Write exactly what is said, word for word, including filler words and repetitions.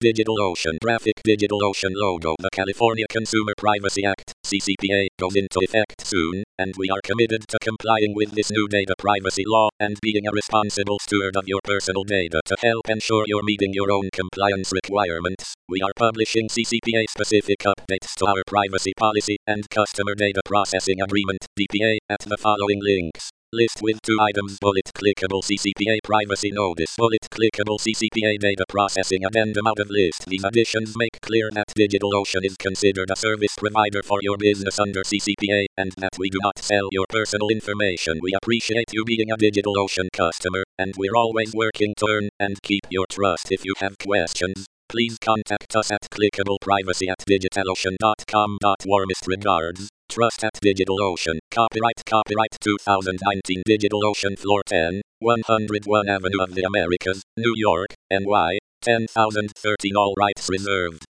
DigitalOcean graphic. DigitalOcean logo. The California Consumer Privacy Act, C C P A, goes into effect soon, and we are committed to complying with this new data privacy law and being a responsible steward of your personal data. To help ensure you're meeting your own compliance requirements, we are publishing C C P A-specific updates to our privacy policy and customer data processing agreement, D P A, at the following links. List with two items. Bullet clickable C C P A privacy notice. Bullet clickable C C P A data processing addendum out of list. These additions make clear that DigitalOcean is considered a service provider for your business under C C P A, and that we do not sell your personal information. We appreciate you being a DigitalOcean customer, and we're always working to earn and keep your trust. If you have questions, please contact us at clickableprivacy at digitalocean dot com. Warmest regards, Trust at DigitalOcean. Copyright Copyright twenty nineteen DigitalOcean Floor ten, one oh one Avenue of the Americas, New York, N Y, ten thousand thirteen. All rights reserved.